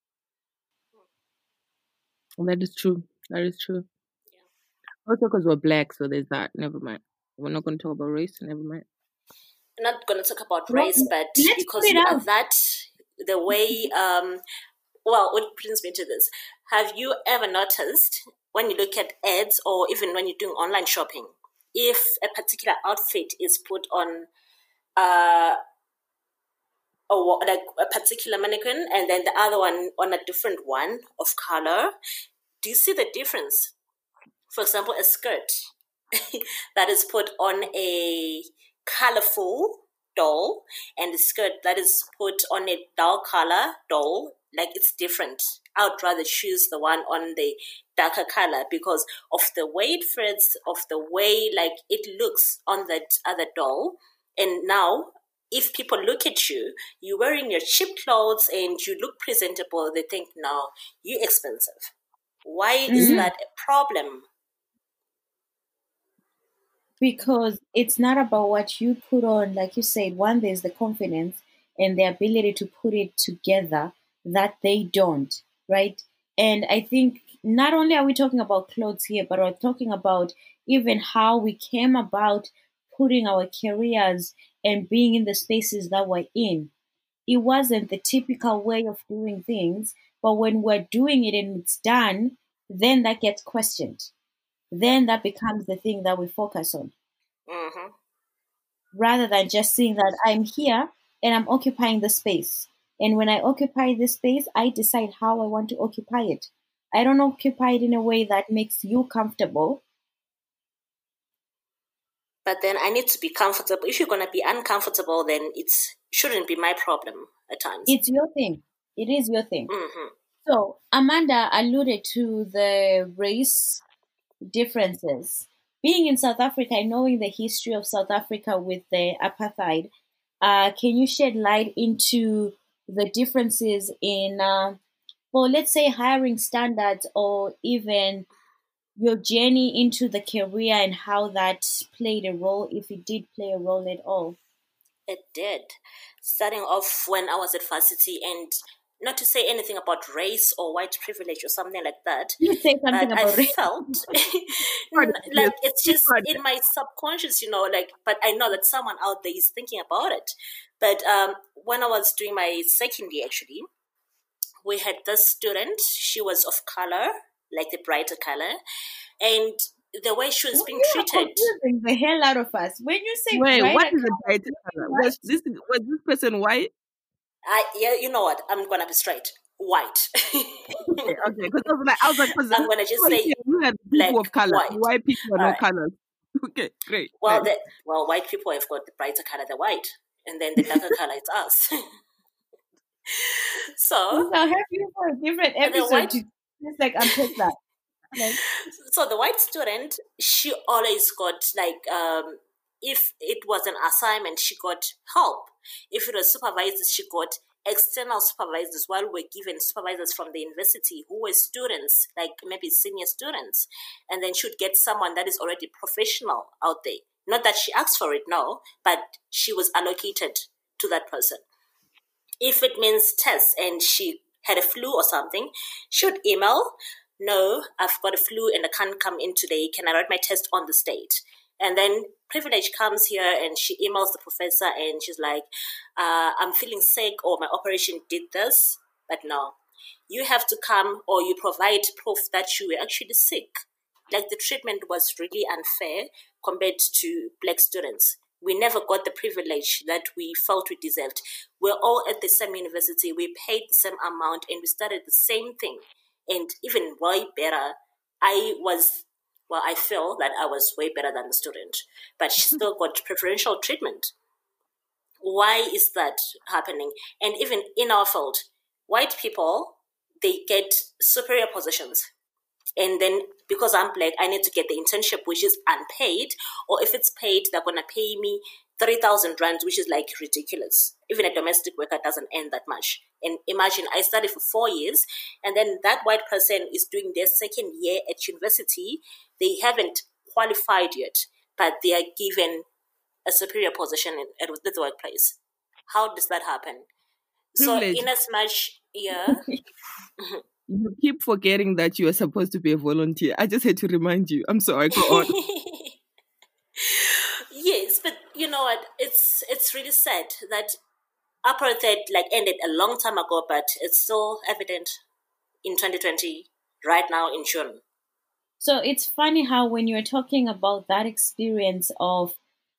That is true. That is true. Also, because we're black, so there's that. Never mind. We're not going to talk about race. Never mind. I'm not going to talk about Well, race, but let's put because it you are out. that, the way, um, well, what brings me to this? Have you ever noticed when you look at ads or even when you're doing online shopping, if a particular outfit is put on uh, a, wa- like a particular mannequin and then the other one on a different one of color, do you see the difference? For example, a skirt that is put on a colorful doll and a skirt that is put on a dull color doll, like it's different. I would rather choose the one on the darker color because of the way it fits, of the way like it looks on that other doll. And now, if people look at you, you're wearing your cheap clothes and you look presentable, they think, no, you're expensive. Why is Mm, that a problem? because it's not about what you put on. Like you said, one, there's the confidence and the ability to put it together that they don't, right? And I think not only are we talking about clothes here, but we're talking about even how we came about putting our careers and being in the spaces that we're in. It wasn't the typical way of doing things, but when we're doing it and it's done, then that gets questioned. Then that becomes the thing that we focus on, Mm-hmm. rather than just seeing that I'm here and I'm occupying the space. And when I occupy this space, I decide how I want to occupy it. I don't occupy it in a way that makes you comfortable. But then I need to be comfortable. If you're gonna be uncomfortable, then it's shouldn't be my problem at times. It's your thing. It is your thing. Mm-hmm. So Amanda alluded to the race differences. Being in South Africa and knowing the history of South Africa with the apartheid, uh, can you shed light into the differences in, uh, well, let's say hiring standards or even your journey into the career and how that played a role, if it did play a role at all? It did. Starting off when I was at varsity, and not to say anything about race or white privilege or something like that, You say something but I about race. felt Pardon, yes, like it's just pardon. in my subconscious, you know, like, but I know that someone out there is thinking about it. But um, when I was doing my second year, actually, we had this student. She was of color, like the brighter color, and the way she was Well, being you are treated. confusing the hell out of us. When you say Wait, what brighter is a brighter color? Was this was this person white? I yeah, you know what? I'm gonna be straight. White. Okay, okay. Because I was like, I was like, because I'm gonna just say you had black, people of color, white. white people are All no right. colors. Okay, great. Well, Nice. the, well, white people have got the brighter color, the white, and then the darker color it's us. So I'll have you for a different the episode white, to just like unpack that. Like, so the white student, she always got like, um, if it was an assignment, she got help. If it was supervisors, she got external supervisors. While we're given supervisors from the university who were students, like maybe senior students, and then she would get someone that is already professional out there. Not that she asked for it, no, but she was allocated to that person. If it means tests and she had a flu or something, she would email, no, I've got a flu and I can't come in today. Can I write my test on the state? And then Privilege comes here and she emails the professor and she's like, uh, I'm feeling sick or my operation did this. But no, you have to come or you provide proof that you were actually sick. Like the treatment was really unfair compared to black students. We never got the privilege that we felt we deserved. We're all at the same university. We paid the same amount and we started the same thing. And even way better, I was, well, I feel that I was way better than the student, but she still got preferential treatment. Why is that happening? And even in our field, white people, they get superior positions. And then because I'm black, I need to get the internship, which is unpaid. Or if it's paid, they're going to pay me three thousand rands, which is like ridiculous. Even a domestic worker doesn't earn that much. And imagine I studied for four years and then that white person is doing their second year at university. They haven't qualified yet, but they are given a superior position in, at the workplace. How does that happen? Privilege. So in as much, yeah. You keep forgetting that you are supposed to be a volunteer. I just had to remind you. I'm sorry. Go on. Yes, but you know what? It's it's really sad that apartheid like ended a long time ago, but it's still evident in twenty twenty right now in June. so it's funny how when you're talking about that experience of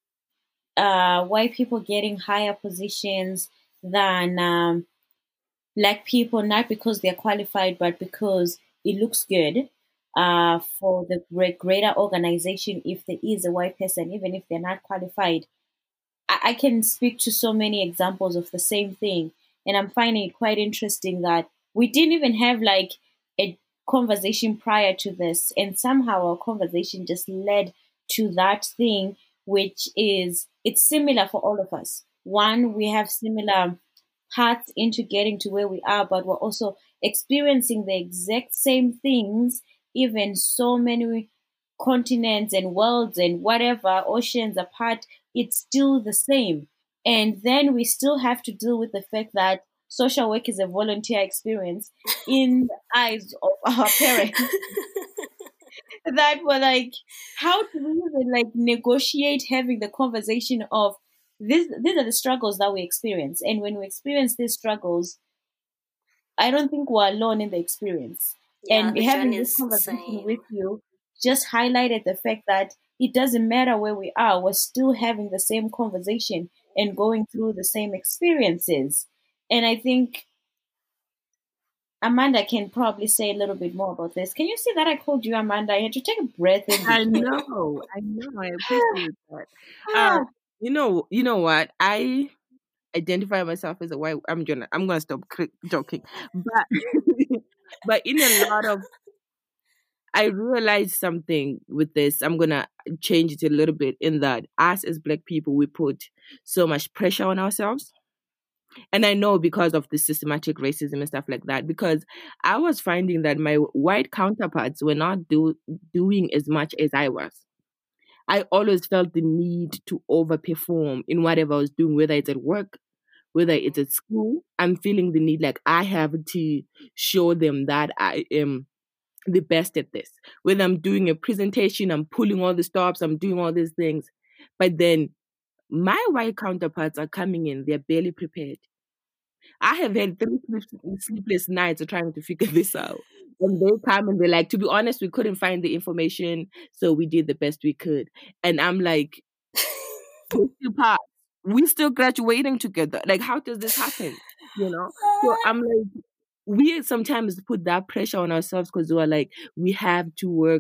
uh, white people getting higher positions than um, black people, not because they're qualified, but because it looks good uh, for the great, greater organization if there is a white person, even if they're not qualified. I, I can speak to so many examples of the same thing. And I'm finding it quite interesting that we didn't even have like a conversation prior to this. And somehow our conversation just led to that thing, which is, it's similar for all of us. One, we have similar paths into getting to where we are, but we're also experiencing the exact same things, even so many continents and worlds and whatever, oceans apart, it's still the same. And then we still have to deal with the fact that social work is a volunteer experience in the eyes of our parents. That were like, how do we even like negotiate having the conversation of this? These are the struggles that we experience, and when we experience these struggles, I don't think we're alone in the experience. Yeah, And the having journey this is conversation same. with you just highlighted the fact that it doesn't matter where we are, we're still having the same conversation and going through the same experiences. And I think Amanda can probably say a little bit more about this. Can you see that I called you Amanda? I had to take a breath in I between. know. I know. I appreciate that. Uh, you know. You know what? I identify myself as a white. I'm gonna. I'm gonna stop cr- joking. But but in a lot of, I realized something with this. I'm gonna change it a little bit. In that, us as Black people, we put so much pressure on ourselves. And I know because of the systematic racism and stuff like that, because I was finding that my white counterparts were not do, doing as much as I was. I always felt the need to overperform in whatever I was doing, whether it's at work, whether it's at school. I'm feeling the need, like I have to show them that I am the best at this. Whether I'm doing a presentation, I'm pulling all the stops, I'm doing all these things. But then my white counterparts are coming in, they're barely prepared. I have had three sleepless nights of trying to figure this out. And they come and they're like, to be honest, we couldn't find the information, so we did the best we could. And I'm like, we still pass. We still graduating together. Like, how does this happen? You know? So I'm like, we sometimes put that pressure on ourselves because we're like, we have to work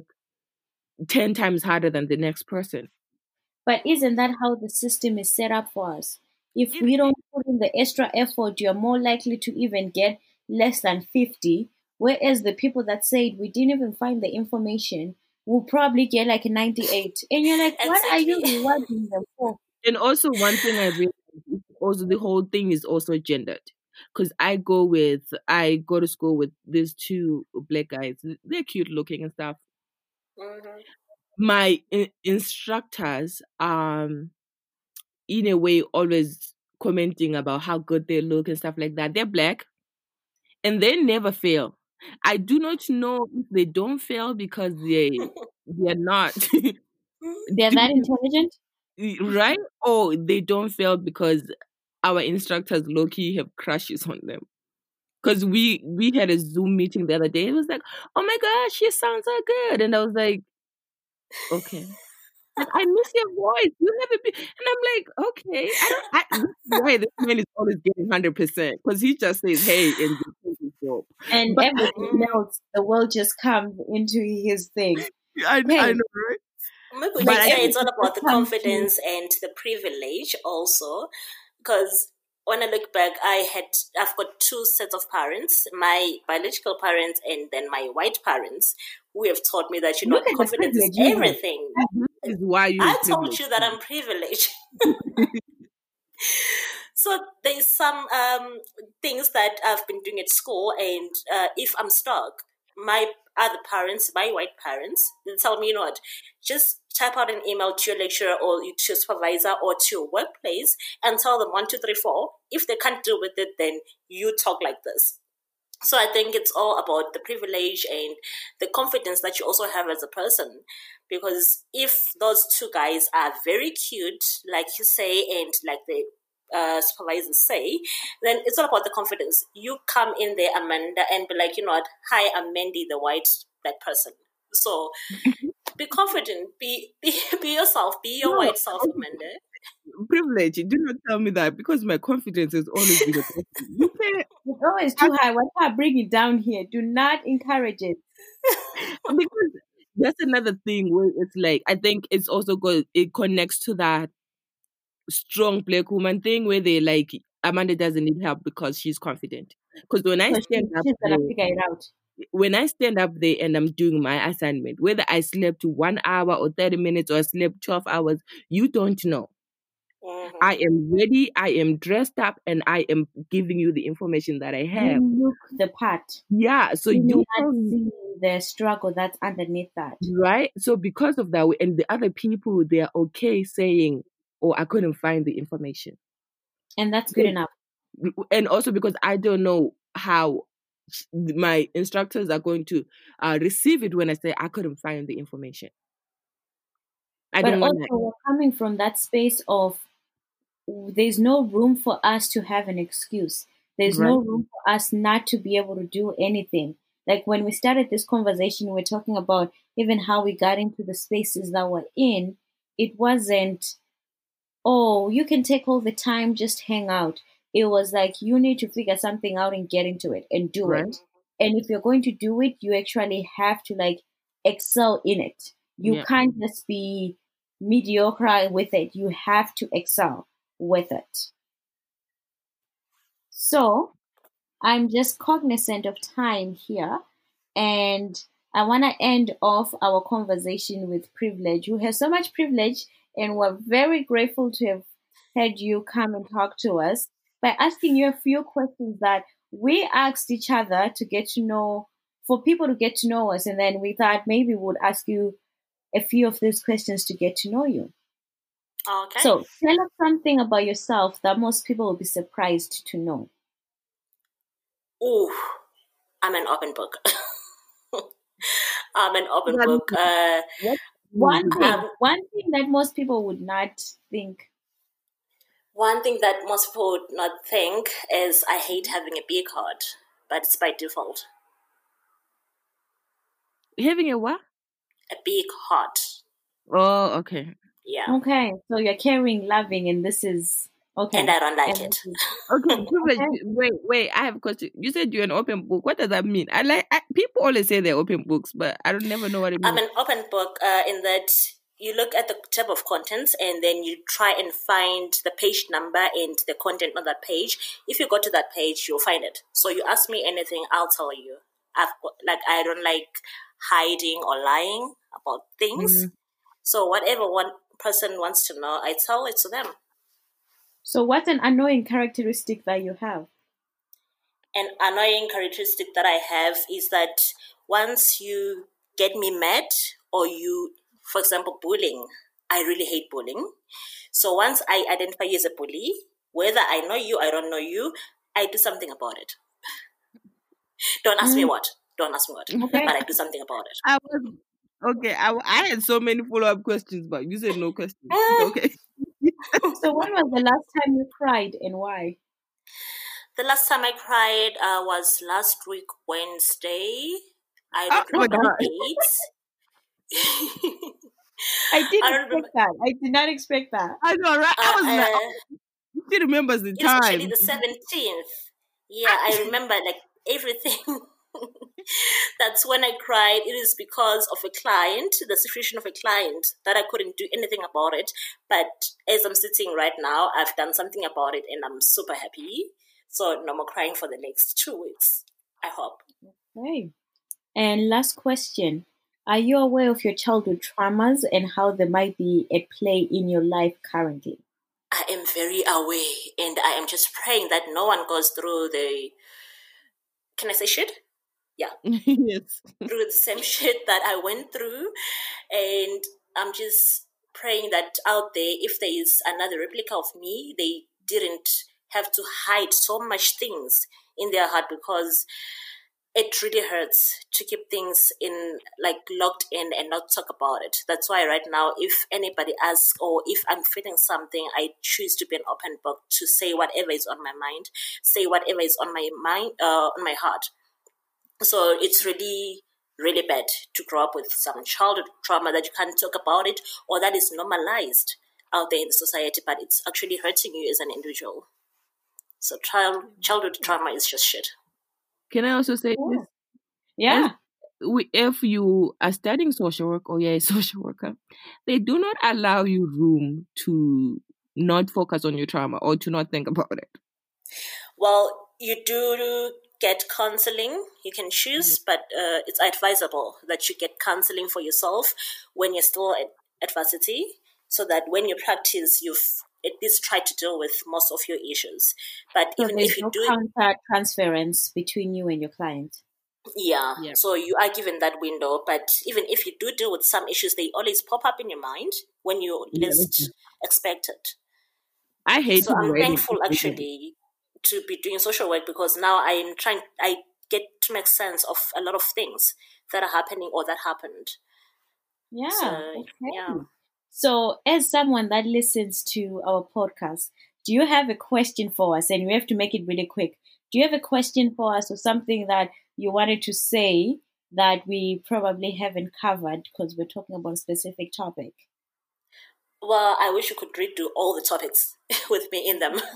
ten times harder than the next person. But isn't that how the system is set up for us? If we don't put in the extra effort, you're more likely to even get less than fifty. Whereas the people that said we didn't even find the information will probably get like a ninety-eight. And you're like, what are you rewarding them for? And also, one thing I realized is also the whole thing is also gendered. Because I go with, I go to school with these two black guys. They're cute looking and stuff. Mm-hmm. My in- instructors, um, in a way, always commenting about how good they look and stuff like that. They're black, and they never fail. I do not know if they don't fail because they they're not. They're that intelligent, right? Or they don't fail because our instructors low-key have crushes on them. Because we we had a Zoom meeting the other day. It was like, oh my gosh, she sounds so good. And I was like, okay. Like, I miss your voice. You never be. And I'm like, okay. I don't. I, why this man is always getting one hundred percent. Because he just says, hey, and his job. And but, everything else, the world just comes into his thing. I, hey. I know, right? Maybe we can say it's all about the confidence to... and the privilege also. Because when I look back, I had I've got two sets of parents, my biological parents and then my white parents, who have taught me that you know confidence is everything. That is why you I told you that I'm privileged. So there's some um, things that I've been doing at school, and uh, if I'm stuck, my other parents, my white parents, they tell me, you know what, just type out an email to your lecturer or to your supervisor or to your workplace and tell them one, two, three, four. If they can't deal with it, then you talk like this. So I think it's all about the privilege and the confidence that you also have as a person. Because if those two guys are very cute, like you say, and like the uh, supervisors say, then it's all about the confidence. You come in there, Amanda, and be like, you know what, hi, I'm Mandy, the white black person. So be confident, be be, be yourself, be your no, white self, Amanda. Privilege. Do not tell me that because my confidence is always been a It's always too high. Why can't I bring it down here? Do not encourage it. Because that's another thing where it's like, I think it's also good. It connects to that strong black woman thing where they like, Amanda doesn't need help because she's confident. Because when I stand she, up, she's gonna there, figure it out. When I stand up there and I'm doing my assignment, whether I slept one hour or thirty minutes or I slept twelve hours, you don't know. Mm-hmm. I am ready, I am dressed up, and I am giving you the information that I have. You look the part. Yeah, so you, you can see the struggle that's underneath that. Right? So because of that, and the other people, they're okay saying, oh, I couldn't find the information. And that's good so, enough. And also because I don't know how my instructors are going to uh, receive it when I say I couldn't find the information. I but don't also want we're coming from that space of there's no room for us to have an excuse. There's right. no room for us not to be able to do anything. Like when we started this conversation, we were talking about even how we got into the spaces that we're in. It wasn't, oh, you can take all the time, just hang out. It was like, you need to figure something out and get into it and do right. it. And if you're going to do it, you actually have to like excel in it. You yeah. can't just be mediocre with it. You have to excel with it. So I'm just cognizant of time here, and I want to end off our conversation with privilege. You have so much privilege, and we're very grateful to have had you come and talk to us by asking you a few questions that we asked each other to get to know, for people to get to know us, and then we thought maybe we would ask you a few of these questions to get to know you. Okay. So tell us something about yourself that most people will be surprised to know. Ooh, I'm an open book. I'm an open What- book. Uh, what- One thing, Um, one thing that most people would not think. one thing that most people would not think is I hate having a big heart, but it's by default. Having a what? A big heart. Oh, okay. Yeah. Okay, so you're caring, loving, and this is okay. And I don't like And it. this is- Okay, Privilege, Okay. wait, wait. I have a question. You said you're an open book. What does that mean? I like I, people always say they're open books, but I don't never know what it means. I'm an open book uh, in that you look at the tab of contents and then you try and find the page number and the content on that page. If you go to that page, you'll find it. So you ask me anything, I'll tell you. I've like I don't like hiding or lying about things. Mhm. So whatever one person wants to know, I tell it to them. So what's an annoying characteristic that you have? An annoying characteristic that I have is that once you get me mad or you, for example, bullying, I really hate bullying. So once I identify you as a bully, whether I know you, I don't know you, I do something about it. Don't ask me Mm. what. Don't ask me what. Okay. But I do something about it. I was okay. I, I had so many follow up questions, but you said no questions. Mm. Okay. So when was the last time you cried and why? The last time I cried uh, was last week, Wednesday. I Oh don't my remember God. the date. I didn't I don't expect remember. that. I did not expect that. I know, right? I Uh, was like, uh, oh, she remembers the It's actually time. the seventeenth. Yeah, I remember like everything. That's when I cried. It is because of a client, the situation of a client, that I couldn't do anything about it. But as I'm sitting right now, I've done something about it and I'm super happy. So no more crying for the next two weeks, I hope. Okay. And last question. Are you aware of your childhood traumas and how they might be at play in your life currently? I am very aware and I am just praying that no one goes through the, can I say shit? Yeah. Yes. Through the same shit that I went through. And I'm just praying that out there, if there is another replica of me, they didn't have to hide so much things in their heart, because it really hurts to keep things in, like, locked in and not talk about it. That's why right now, if anybody asks or if I'm feeling something, I choose to be an open book, to say whatever is on my mind, say whatever is on my mind, uh, on my heart. So it's really, really bad to grow up with some childhood trauma that you can't talk about it, or that is normalized out there in the society, but it's actually hurting you as an individual. So child childhood trauma is just shit. Can I also say this? Yeah. We, if you are studying social work or you're a social worker, they do not allow you room to not focus on your trauma or to not think about it. Well, you do get counseling. You can choose, but uh, it's advisable that you get counseling for yourself when you're still at adversity, so that when you practice, you've at least tried to deal with most of your issues. But So even there's if you no do it, counter transference between you and your client. yeah, Yeah. so you are given that window. But even if you do deal with some issues, they always pop up in your mind when you Yeah, least expect it. I hate So I'm writing. thankful actually to be doing social work, because now I am trying, I get to make sense of a lot of things that are happening or that happened. Yeah. So, Okay. yeah. So, as someone that listens to our podcast, do you have a question for us? And we have to make it really quick. Do you have a question for us, or something that you wanted to say that we probably haven't covered because we're talking about a specific topic? Well, I wish you could redo all the topics with me in them.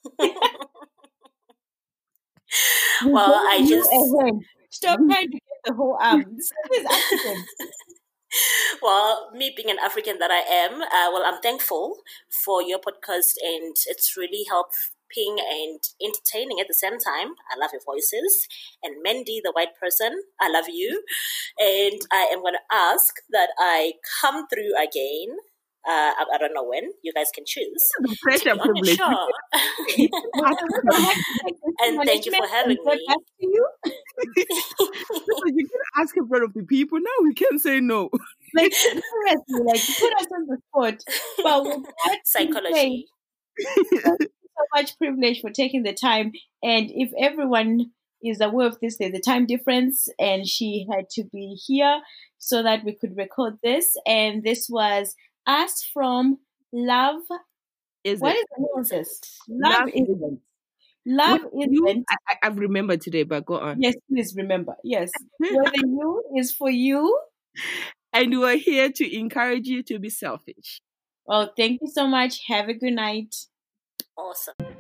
Well, I You just, ahead. Stop trying to get the whole arm. This is African. well, me being an African that I am, uh, well, I'm thankful for your podcast, and it's really helping and entertaining at the same time. I love your voices. And Mandy, the white person, I love you. And I am going to ask that I come through again Uh, I, I don't know when. You guys can choose. The pressure To be on your privilege. show. And thank you for having me. Back to you. So you can ask in front of the people. Now we can say no. Like seriously, like put us on the spot. But with that Psychology. thank you so much, Privilege, for taking the time. And if everyone is aware of this, there's a time difference, and she had to be here so that we could record this. And this was us from Love. Is What it? is the name of this? Love, Love isn't. isn't. Love With you, isn't. I, I- I've remembered today, but go on. Yes, please remember. Yes, whether you is for you. And we're here to encourage you to be selfish. Well, thank you so much. Have a good night. Awesome.